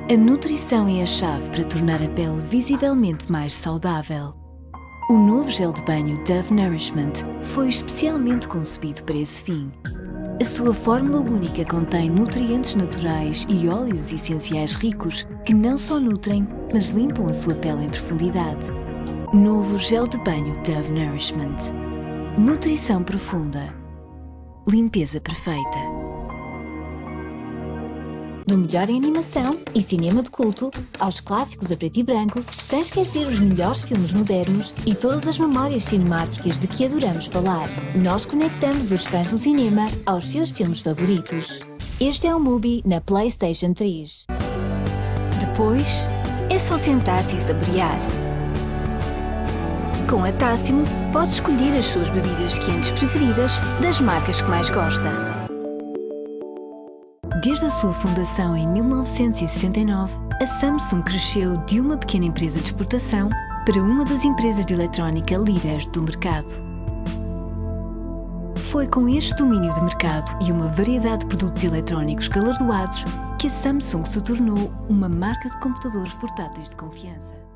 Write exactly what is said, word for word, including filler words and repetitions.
A nutrição é a chave para tornar a pele visivelmente mais saudável. O novo gel de banho Dove Nourishment foi especialmente concebido para esse fim. A sua fórmula única contém nutrientes naturais e óleos essenciais ricos que não só nutrem, mas limpam a sua pele em profundidade. Novo gel de banho Dove Nourishment. Nutrição profunda. Limpeza perfeita. Do melhor em animação e cinema de culto, aos clássicos a preto e branco, sem esquecer os melhores filmes modernos e todas as memórias cinemáticas de que adoramos falar, nós conectamos os fãs do cinema aos seus filmes favoritos. Este é o Mubi na PlayStation três. Depois, é só sentar-se e saborear. Com a Tássimo, pode escolher as suas bebidas quentes preferidas das marcas que mais gosta. Desde a sua fundação em mil novecentos e sessenta e nove, a Samsung cresceu de uma pequena empresa de exportação para uma das empresas de eletrónica líderes do mercado. Foi com este domínio de mercado e uma variedade de produtos eletrónicos galardoados que a Samsung se tornou uma marca de computadores portáteis de confiança.